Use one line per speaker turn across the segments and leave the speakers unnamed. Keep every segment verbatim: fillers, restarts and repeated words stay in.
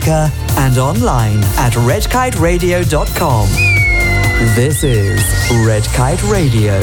speaker and online at red kite radio dot com. This is Red Kite Radio.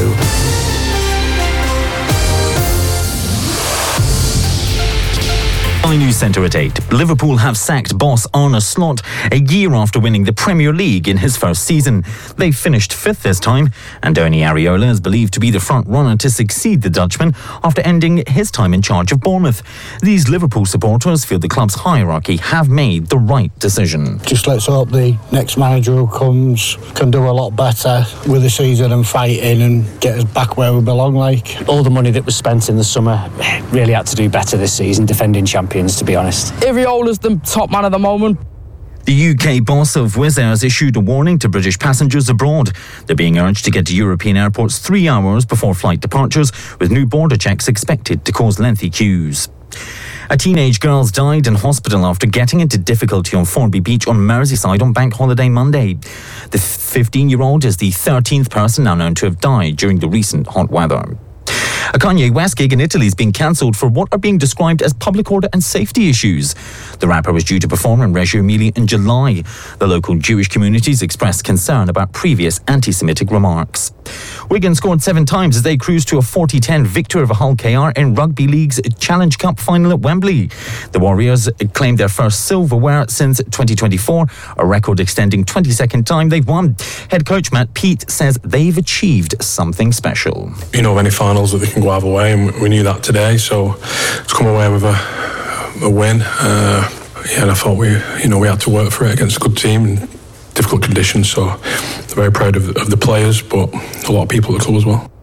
Sky News Centre at eight. Liverpool have sacked boss Arne Slot a year after winning the Premier League in his first season. They finished fifth this time, and Ernie Areola is believed to be the front runner to succeed the Dutchman after ending his time in charge of Bournemouth. These Liverpool supporters feel the club's hierarchy have made the right decision.
Just let's hope the next manager who comes can do a lot better with the season and fighting and get us back where we belong. Like
all the money that was spent in the summer, really had to do better this season, defending champions, to be honest.
Iriola's the top man at the moment.
The U K boss of Wizz Air has issued a warning to British passengers abroad. They're being urged to get to European airports three hours before flight departures, with new border checks expected to cause lengthy queues. A teenage girl died in hospital after getting into difficulty on Formby Beach on Merseyside on Bank Holiday Monday. The fifteen-year-old is the thirteenth person now known to have died during the recent hot weather. A Kanye West gig in Italy has been cancelled for what are being described as public order and safety issues. The rapper was due to perform in Reggio Emilia in July. The local Jewish communities expressed concern about previous anti-Semitic remarks. Wigan scored seven times as they cruised to a forty ten victory over Hull K R in Rugby League's Challenge Cup final at Wembley. The Warriors claimed their first silverware since twenty twenty-four, a record extending twenty-second time they've won. Head coach Matt Peat says they've achieved something special.
You know of any finals that they can go either way, and we knew that today, so to come away with a, a win, uh, yeah, and I thought we, you know, we had to work for it against a good team in difficult conditions, so very proud of, of the players, but a lot of people at the club as well.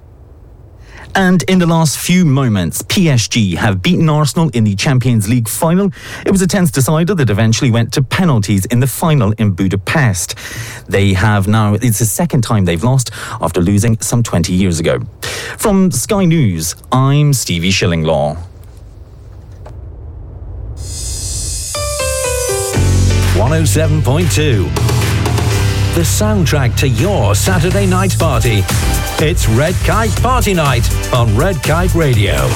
And in the last few moments, P S G have beaten Arsenal in the Champions League final. It was a tense decider that eventually went to penalties in the final in Budapest. They have now, it's the second time they've lost after losing some twenty years ago. From Sky News, I'm Stevie Shillinglaw.
one oh seven point two. The soundtrack to your Saturday night party. It's Red Kite Party Night on Red Kite Radio.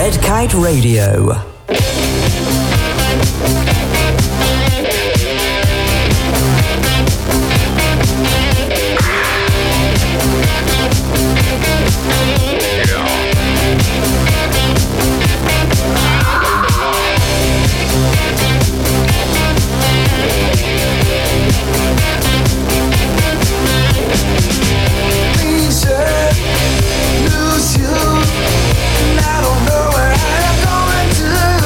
Red Kite Radio.
Lose you, and I don't know where I'm going to.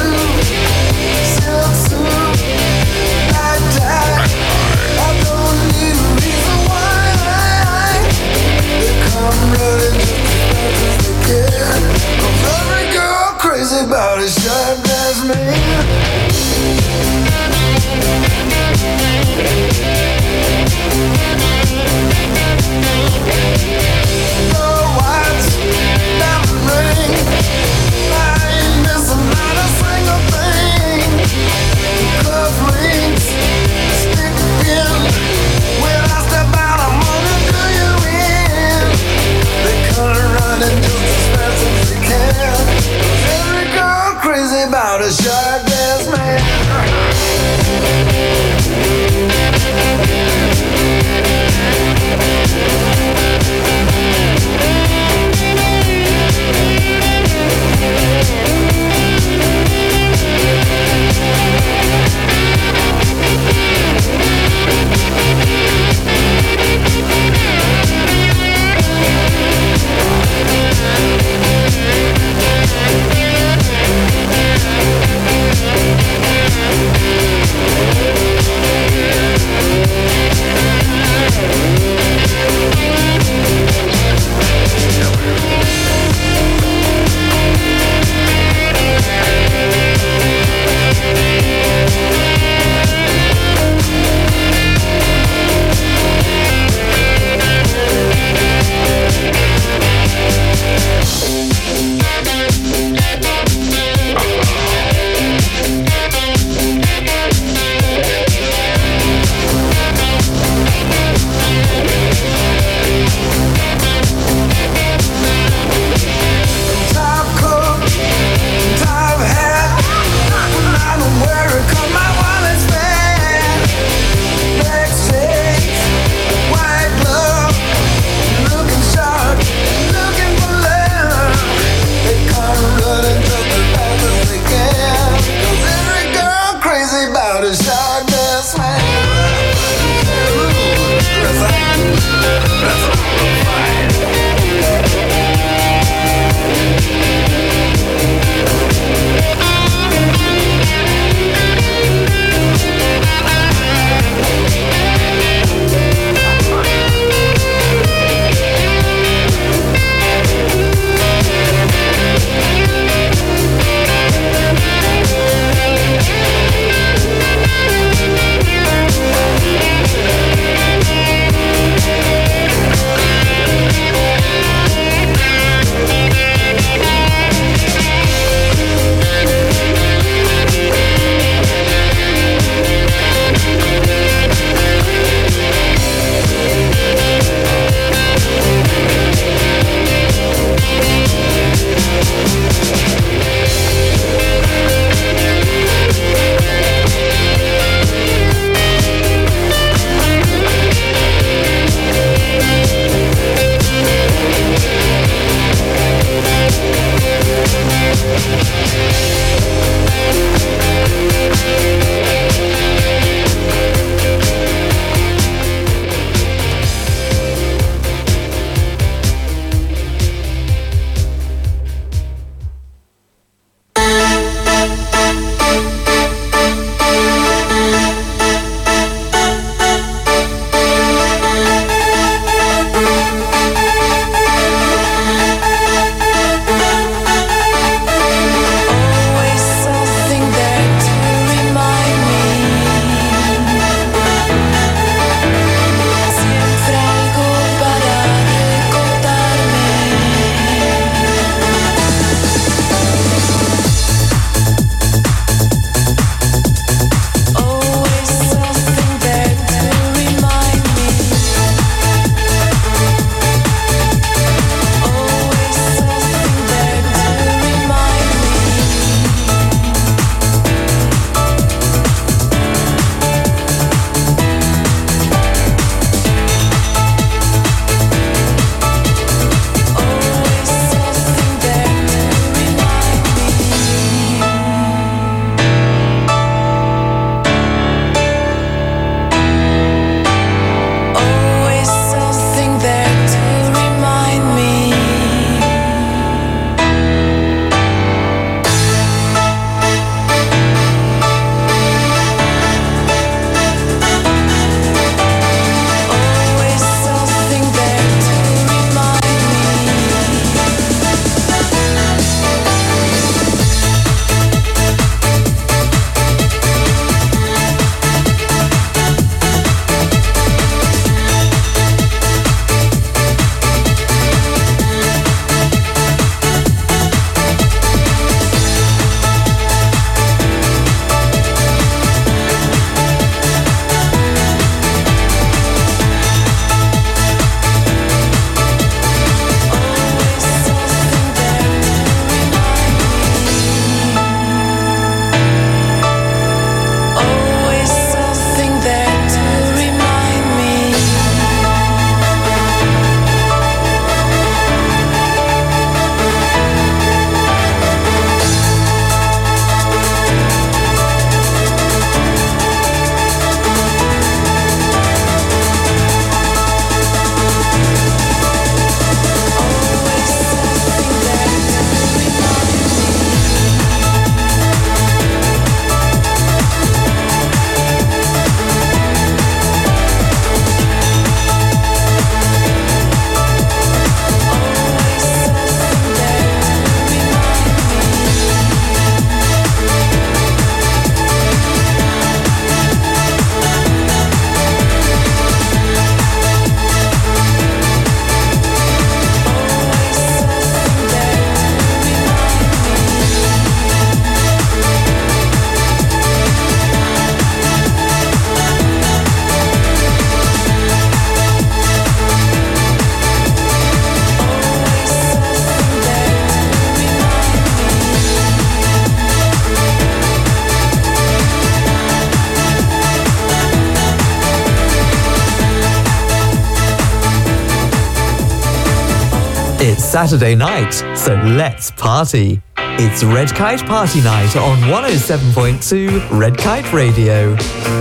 Saturday night, so let's party. It's Red Kite Party Night on one oh seven point two Red Kite Radio.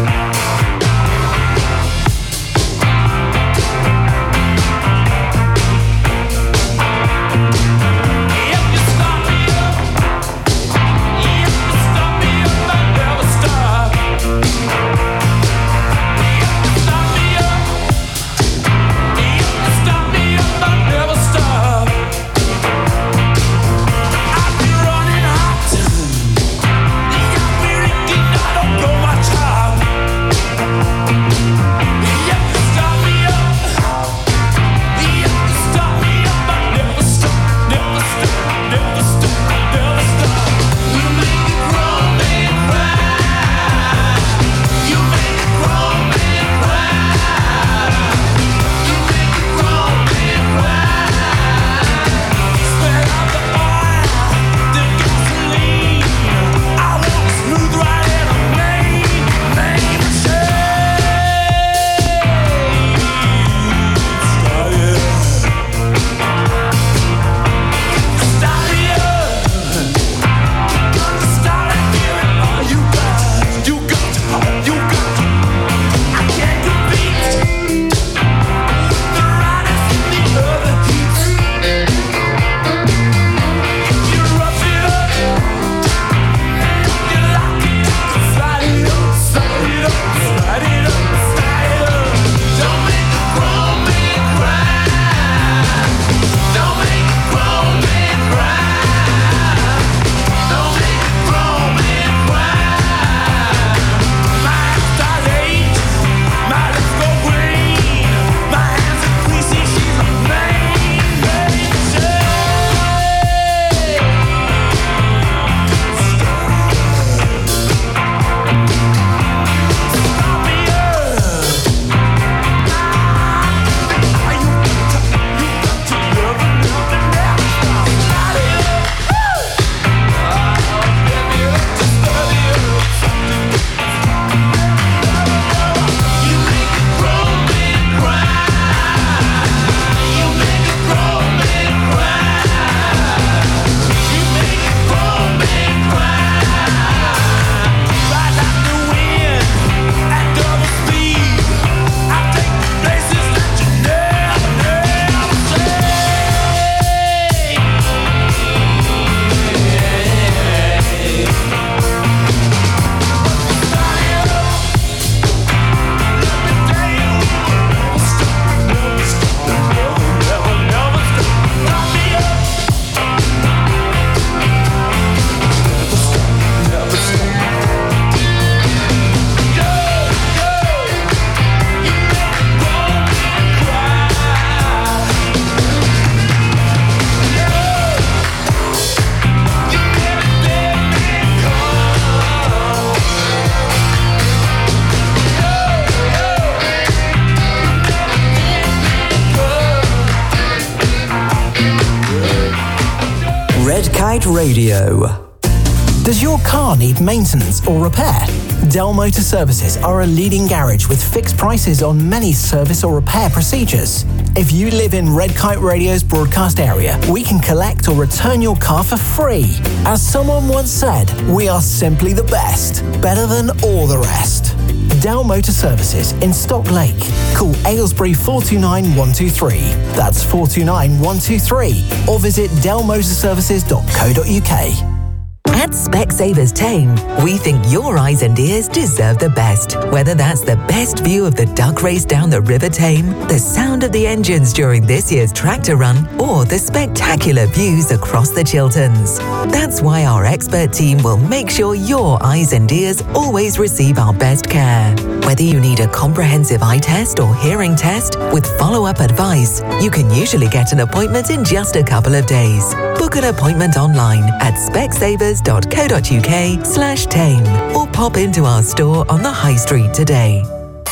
Red Kite Radio.
Does your car need maintenance or repair? Dell Motor Services are a leading garage with fixed prices on many service or repair procedures. If you live in Red Kite Radio's broadcast area, we can collect or return your car for free. As someone once said, we are simply the best, better than all the rest. Dell Motor Services in Stock Lake. Call Aylesbury four two nine one two three. That's four two nine one two three. Or visit dell motor services dot co dot uk.
At Specsavers Tame, we think your eyes and ears deserve the best. Whether that's the best view of the duck race down the River Tame, the sound of the engines during this year's tractor run, or the spectacular views across the Chilterns. That's why our expert team will make sure your eyes and ears always receive our best care. Whether you need a comprehensive eye test or hearing test with follow-up advice, you can usually get an appointment in just a couple of days. Book an appointment online at specsavers dot co dot uk slash tame or pop into our store on the High Street today.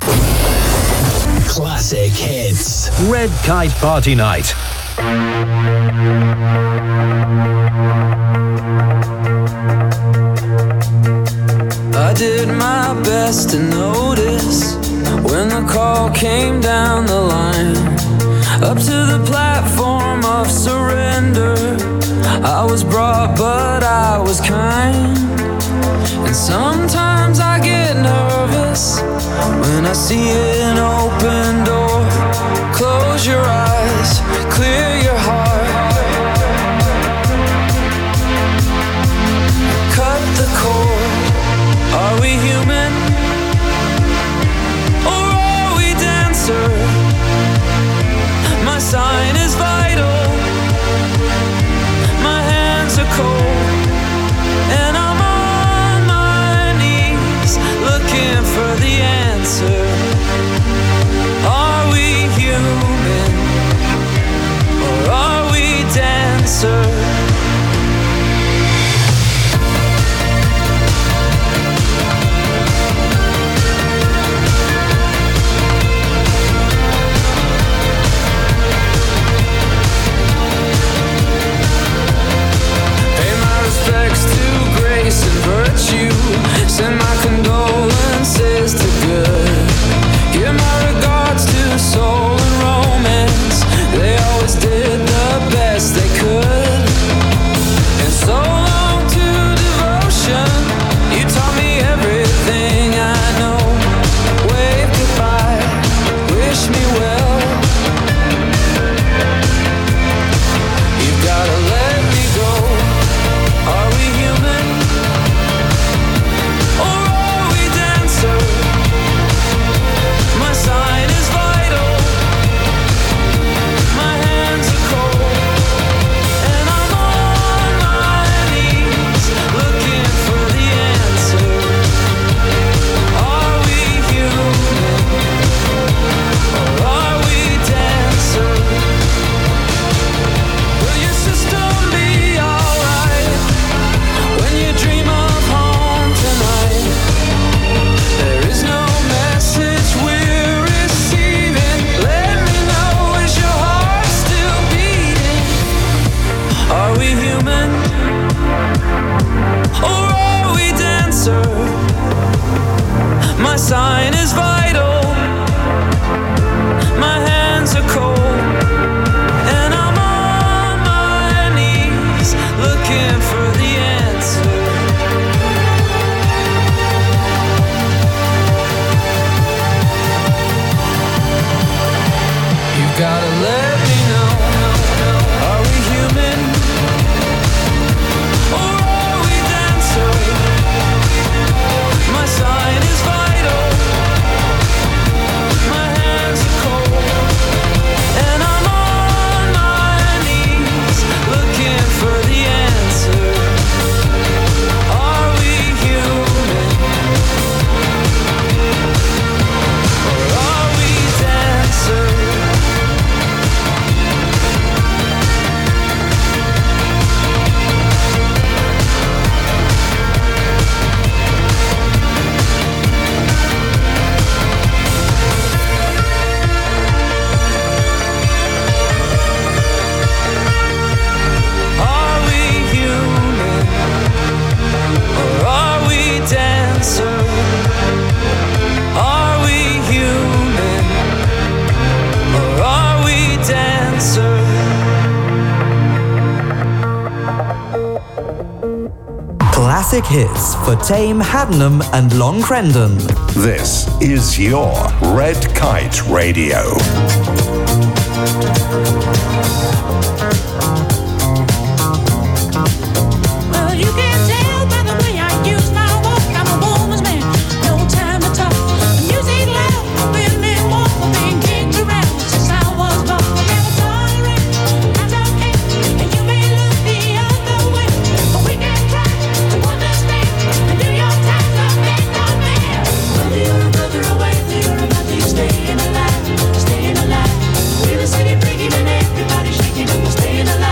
Classic hits. Red Kite Party Night.
I did my best to notice when the call came down the line, up to the platform of surrender. I was brought, but I was kind. And sometimes I get nervous when I see an open door. Close your eyes, clear your heart. Cut the cord. Are we human? Or are we dancer? My sign is vital. My hands are cold. And I'm on my knees looking for the answer. Are we human? Or are we dancer? And virtue, send my condolences to good. Give my regards to soul and romance. They always did the best they could. And so long to devotion. You taught me everything I know. Wave goodbye, wish me well. You've gotta let me go. Are we human? My sign is vital. My hands are cold. And I'm on my knees looking for the answer. Are we human? Or are we dancer? Will your system be alright when you dream of home tonight? There is no message we're receiving. Let me know, is your heart still beating? Are we human? Or are we dancer? My sign is vital. My hands are cold. And I'm on my knees looking for the answer. Gotta let me know. Are we human? Or are we dancer? My sign is vital. My hands are cold. And I'm on my knees looking for the answer. Are we human? Or are we dancer?
Classic hits for Tame, Haddenham and Long Crendon.
This is your Red Kite Radio.
Well, you can tell by the way I use my walk. I'm a woman's man, no time to talk. The music loud, women walk, being kicked around since I was born. Never tolerate, that's okay. And you may look the other way, but we can try to understand. And do your time, not make no man. Whether you're a brother or whether you're a mother, you're staying alive, staying alive. We're the city breaking and everybody shaking and we're staying alive.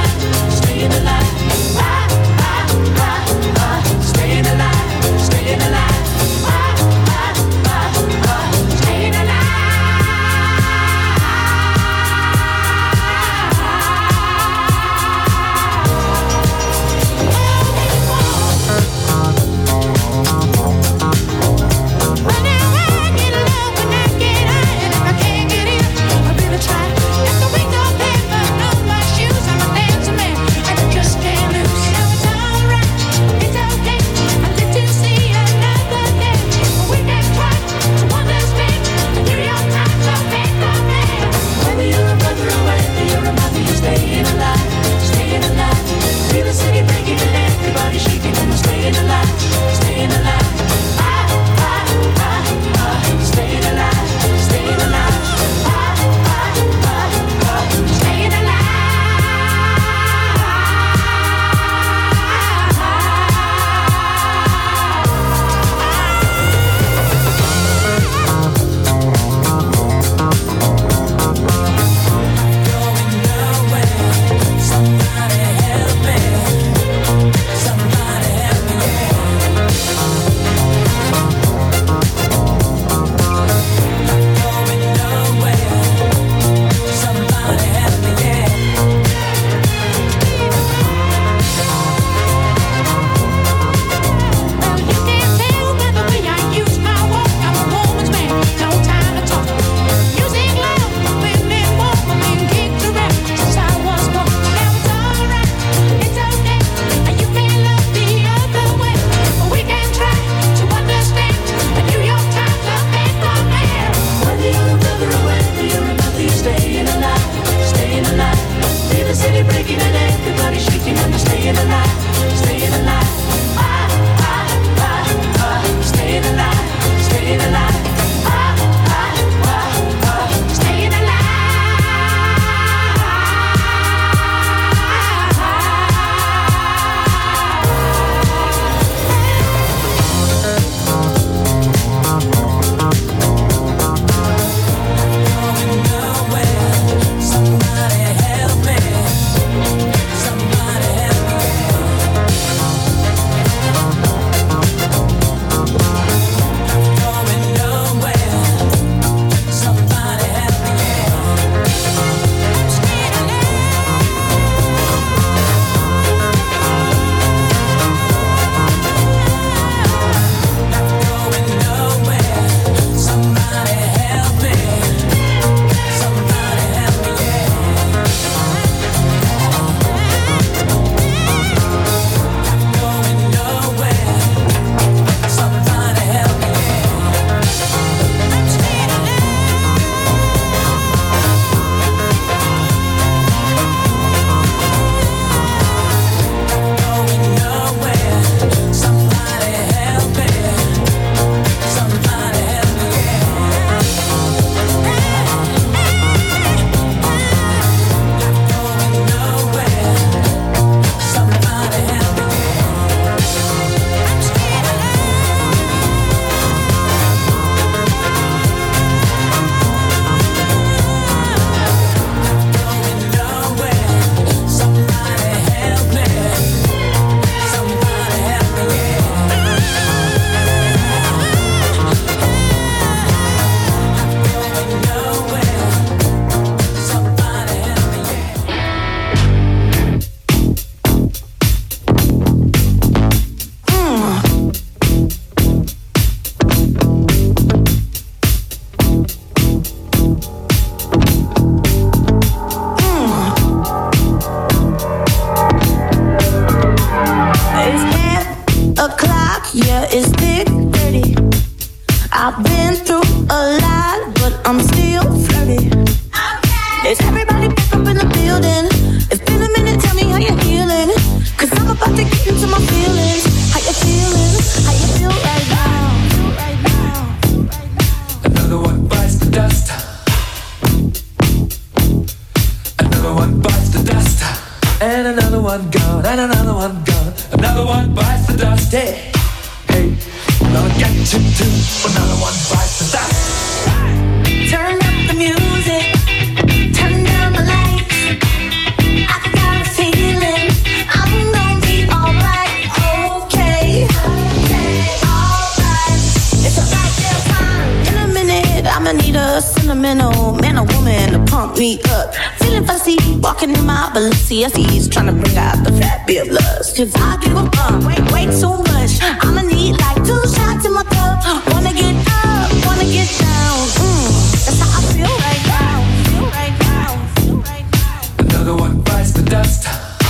gone and another one gone. Another one bites the dust. Hey, hey, I'm gonna get you too. Another one bites the dust.
Turn up the music, turn down the lights. I got a feeling I'm gonna be alright. Okay, okay, alright. It's about damn time. In a minute, I'ma need a sentimental man or woman to pump me up. Feeling fussy, walking in my Balenciagas, trying to bring out the fat beer lust. Cause I give a bum, way, way too much. I'ma need like two shots in my cup. Wanna get up, wanna get down. Mm, that's how I feel right now. Feel right now. Feel right now.
Another one bites the dust.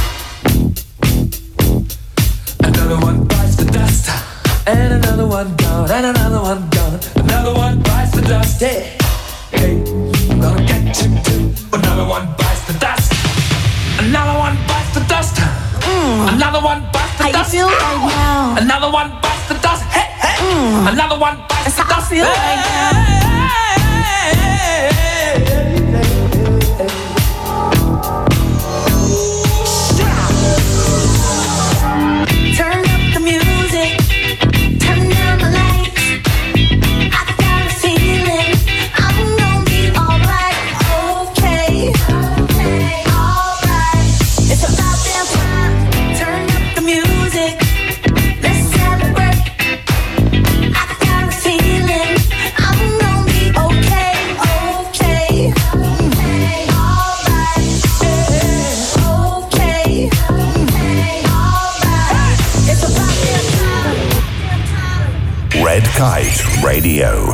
Another one bites the dust. And another one gone, and another one gone. Another one bites the dust. Hey, hey, I'm gonna get you too. Another one bites the dust. Another one bites the dust.
Mm.
Another one bites the
How
dust.
you feel right now?
Another one bites the dust. Hey, hey.
Mm.
Another one bites
That's
the
how I
dust.
feel right now. Turn up the music, turn down the lights. I got a feeling I'm gonna be alright. Okay, okay, alright. It's about damn time. Turn up the music, let's celebrate. I got a feeling I'm gonna be okay, okay, okay, alright. Okay, okay, alright. It's about damn time.
Red Kite Radio.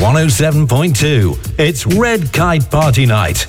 one oh seven point two. It's Red Kite Party Night.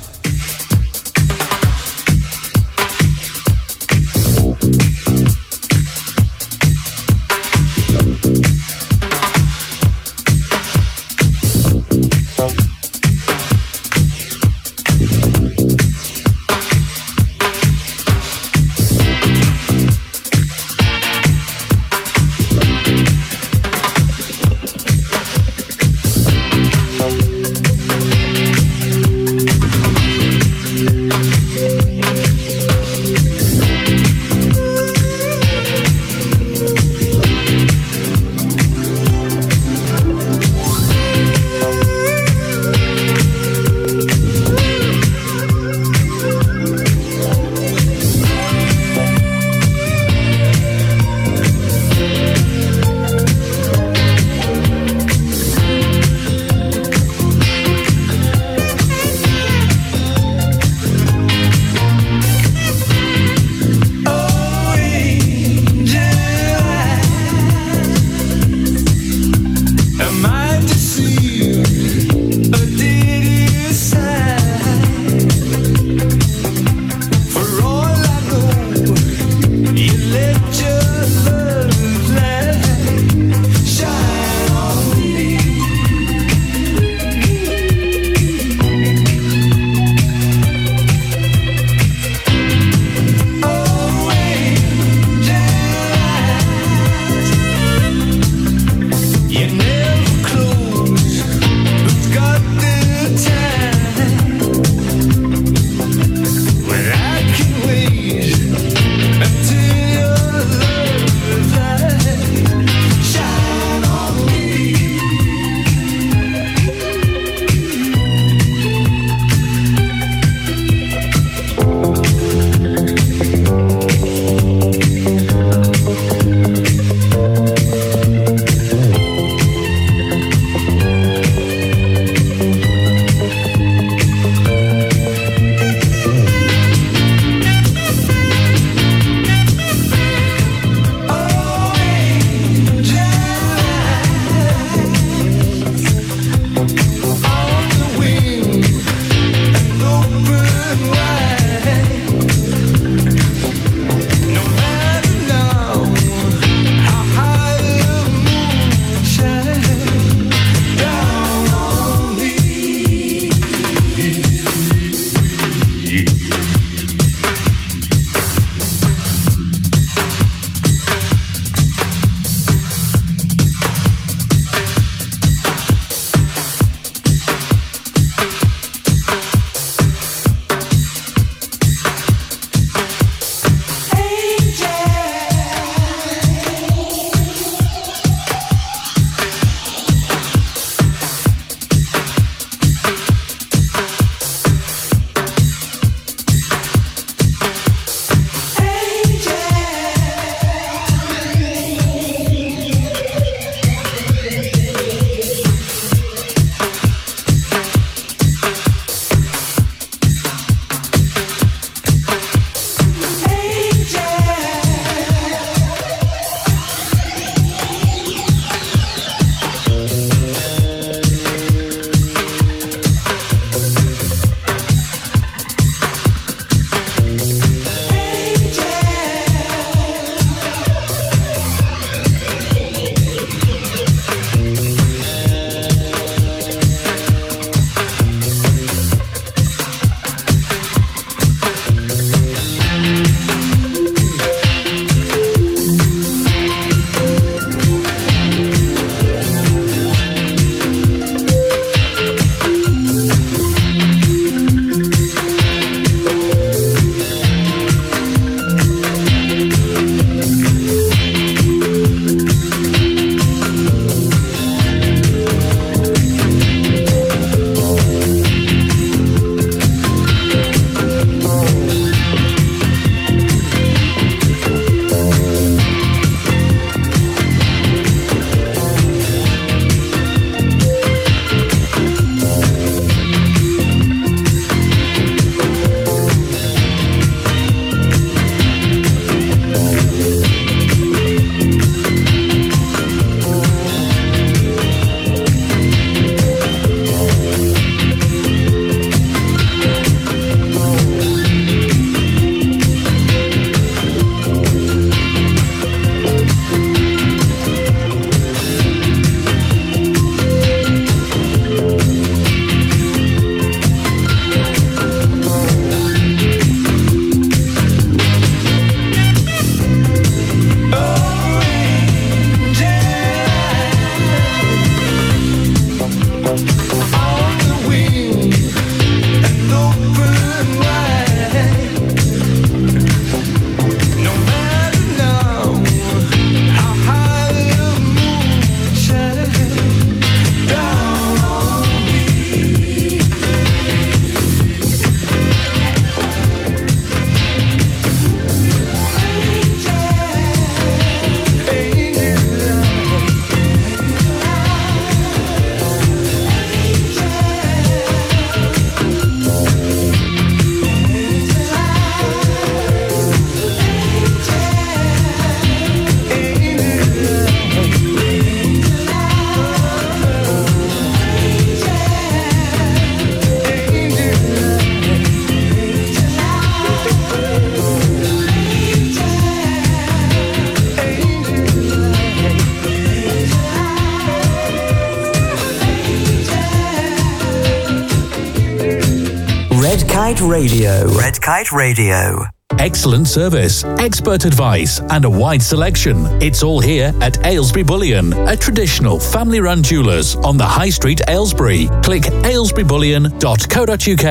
Kite Radio. Red Kite Radio.
Excellent service, expert advice, and a wide selection. It's all here at Aylesbury Bullion, a traditional family-run jewellers on the High Street, Aylesbury. Click aylesbury bullion dot co dot uk.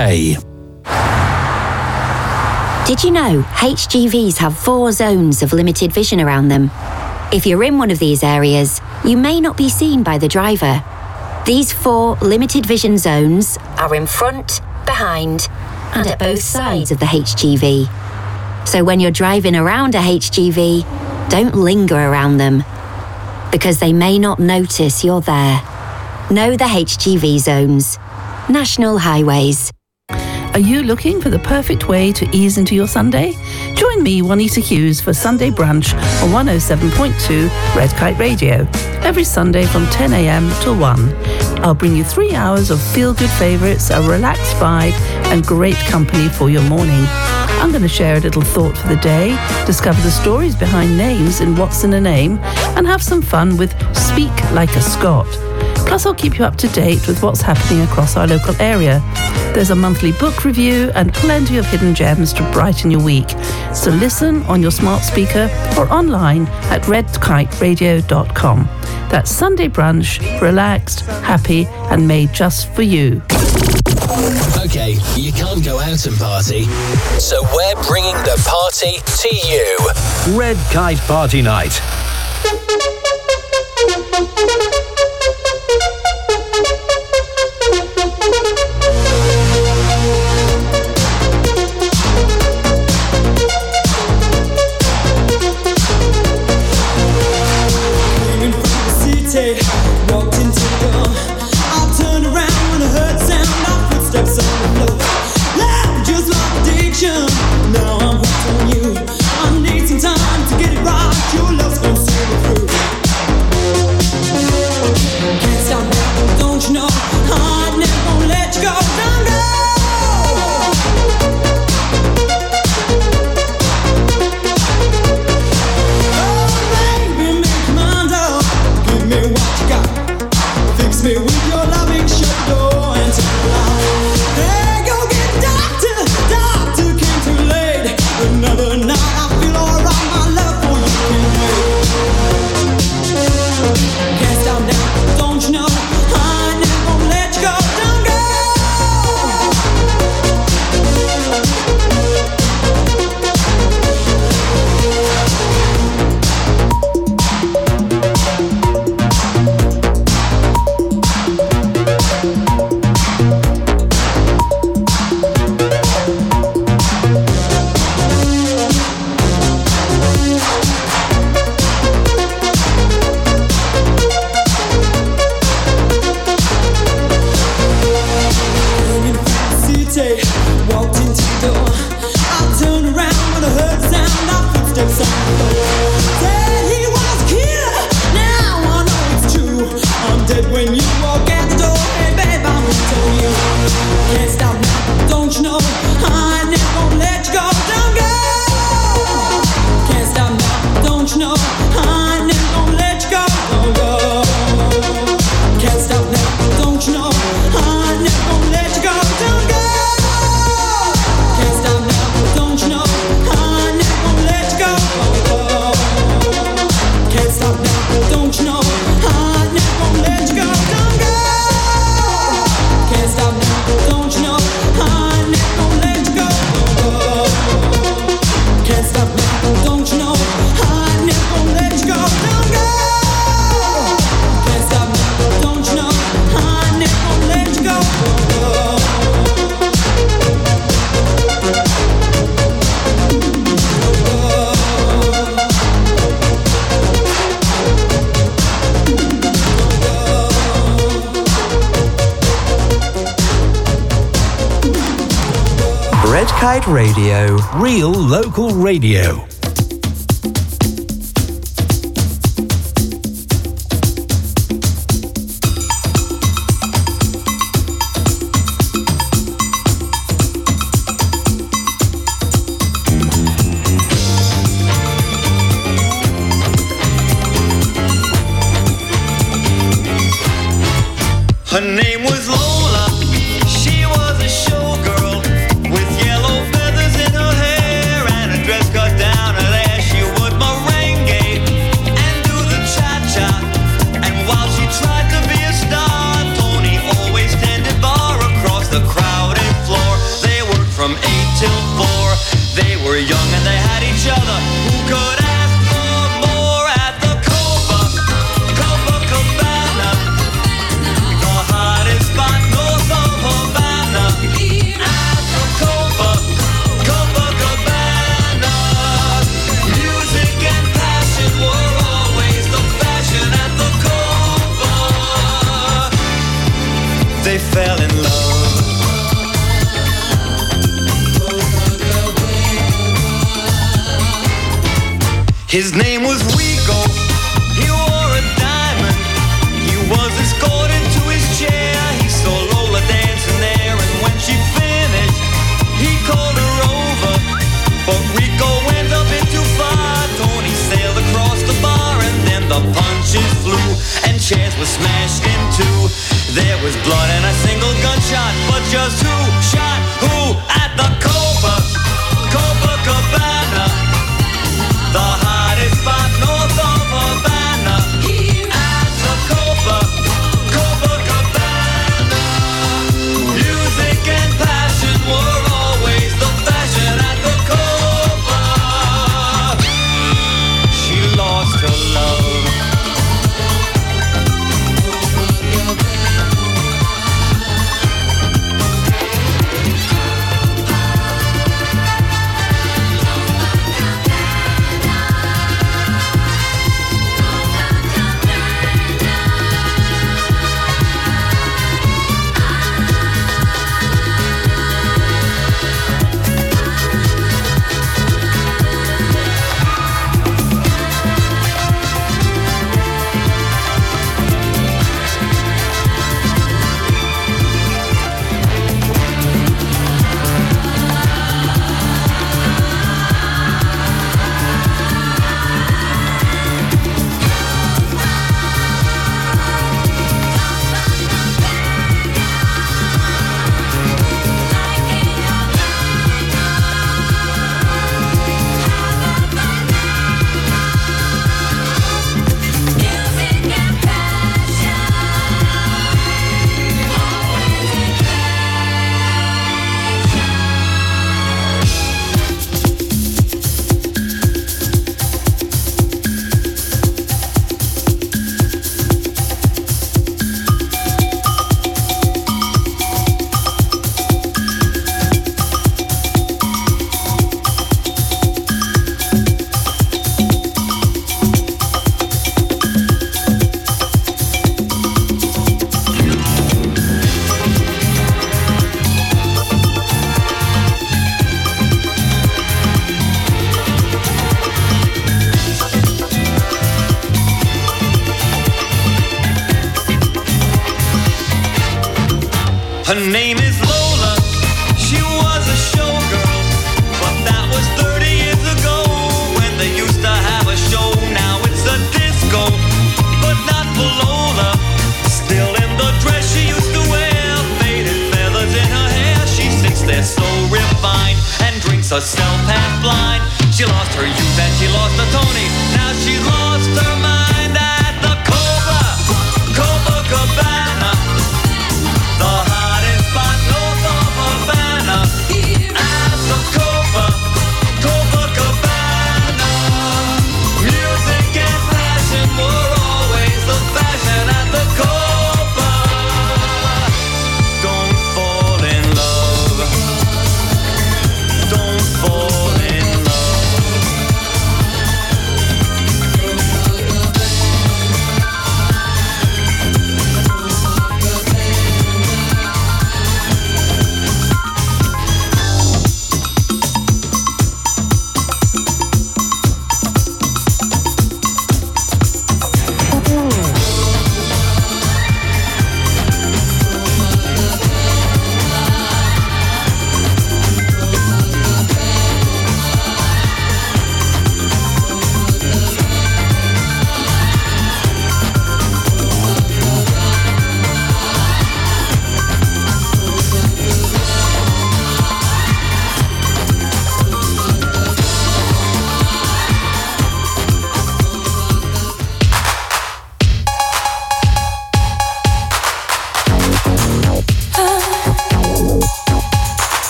Did you know H G Vs have four zones of limited vision around them? If you're in one of these areas, you may not be seen by the driver. These four limited vision zones are in front, behind, and at both sides of the H G V. So when you're driving around a H G V, don't linger around them, because they may not notice you're there. Know the H G V zones. National Highways.
Are you looking for the perfect way to ease into your Sunday? Join me, Juanita Hughes, for Sunday Brunch on one oh seven point two Red Kite Radio, every Sunday from ten a.m. till one. I'll bring you three hours of feel-good favourites, a relaxed vibe, and great company for your morning. I'm going to share a little thought for the day, discover the stories behind names in What's in a Name, and have some fun with Speak Like a Scot. Plus, I'll keep you up to date with what's happening across our local area. There's a monthly book review and plenty of hidden gems to brighten your week. So listen on your smart speaker or online at red kite radio dot com. That's Sunday Brunch, relaxed, happy, and made just for you.
Okay, you can't go out and party, so we're bringing the party to you. Red Kite Party Night.
Walked into the door. I turned around when I heard the sound of footsteps on the floor. Loud, just like addiction. Now I'm hooked on you. I need some time to get it right. Your love's gonna see me through. Can't stop now, don't you know? I'm never gonna let you go. Don't go. Fix me with your loving, shut the door and turn it off. Hey, go get the doctor, doctor came too late. Another night I feel alright, my love for you can wait. Can't stop now, don't you know? I never gonna let you go, don't go. Walked into the door. I turned around when I heard the sound of footsteps on the floor. Said he was a killer. Now I know it's true. I'm dead when you walk out the door. Hey babe, I'm gonna tell you. Can't stop now, don't you know? I never gonna let you go. Don't go. Can't stop now, don't you know? I never gonna let you go. Don't go. Can't stop now, don't you know? I never gonna let you go. Don't go. Don't you know, I never gonna let you go, don't go. Can't stop now, don't you know, I never gonna let you go, don't go. Can't stop now, don't you know, I never gonna let you go, don't go. Can't stop now, don't you know, I never gonna let you go, don't go.
Red Kite Radio.
Real local radio.
Her name was Lola. She was a showgirl with
His name was Rico. He wore a diamond. He was escorted to his chair. He saw Lola dancing there, and when she finished, he called her over. But Rico went a bit too far. Tony sailed across the bar, and then the punches flew, and chairs were smashed in two. There was blood and a single gunshot, but just who shot who at the Copa, Copacabana, the hottest spot north of Havana. At the Copa, Copacabana, music and passion were always the fashion at the Copa. She lost her love. Her name is Lola, she was a showgirl, but that was thirty years ago, when they used to have a show. Now it's a disco, but not for Lola. Still in the dress she used to wear, faded feathers in her hair. She sits there so refined, and drinks herself half blind. She lost her youth and she lost her Tony, now she lost her mind at the Copa, Copacabana, the hottest spot north of Havana. At the Copa, Copacabana, music and passion were always the fashion at the Copa. Don't fall in love. Don't fall in love.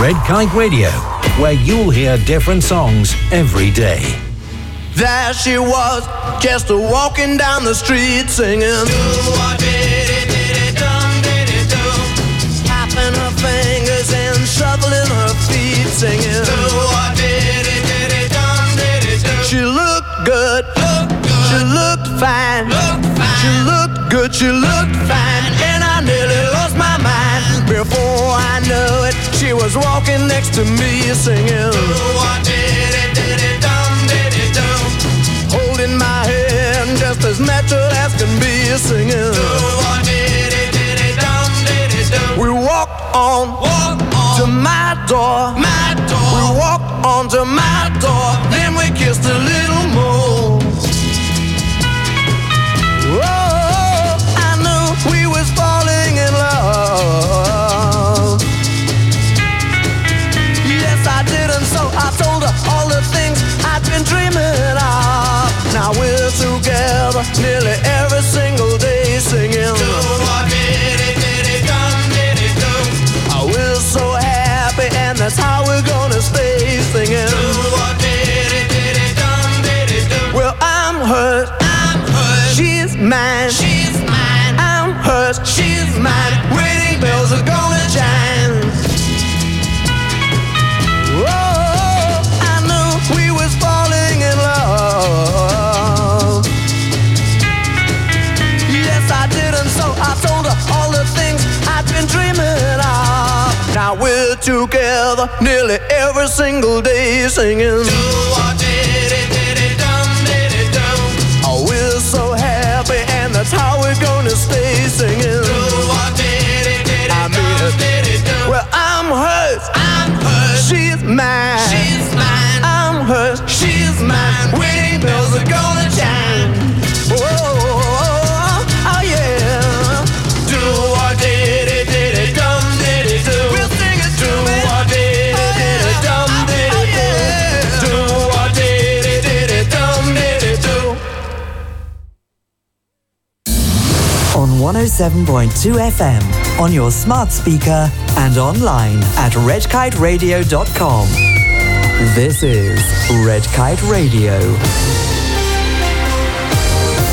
Red Kite Radio, where you'll hear different songs every day.
There she was, just a walking down the street singing. Tapping her fingers and shuffling her feet singing. She looked good, she looked fine, she looked good, she looked fine, and I nearly lost my mind. Before I knew it, she was walking next to me singing. Holding my hand just as natural as can be singing. We walked on, to my door. We walked on to my door. Then we kissed a little more. Oh, I knew we was falling in love. Yes, I did, and so I told her all the things I'd been dreaming of. Now we're together nearly every single day singing. Oh, we're so happy, and that's how we're gonna stay singing. Well, I'm hers, I'm hers. She's mine, she's mine. I'm hers, she's mine. Wedding bells are gonna chime. Oh, I knew we was falling in love. Yes, I did, and so I told her all the things I'd been dreaming of. Now we're together nearly every single day singing. Oh, we're so happy, and that's how we're gonna stay singing. I mean it. Well, I'm hers, I'm hers. She's mine, she's mine. I'm hers, she's mine. Wedding bells are gonna chime. Oh, oh, oh yeah. Do what did it, did it, dum did it do. We'll sing it do what did it, did it, dum did it do. Do what did it, did it, dum did it do.
On one oh seven point two F M, on your smart speaker and online at red kite radio dot com. This is Red Kite Radio.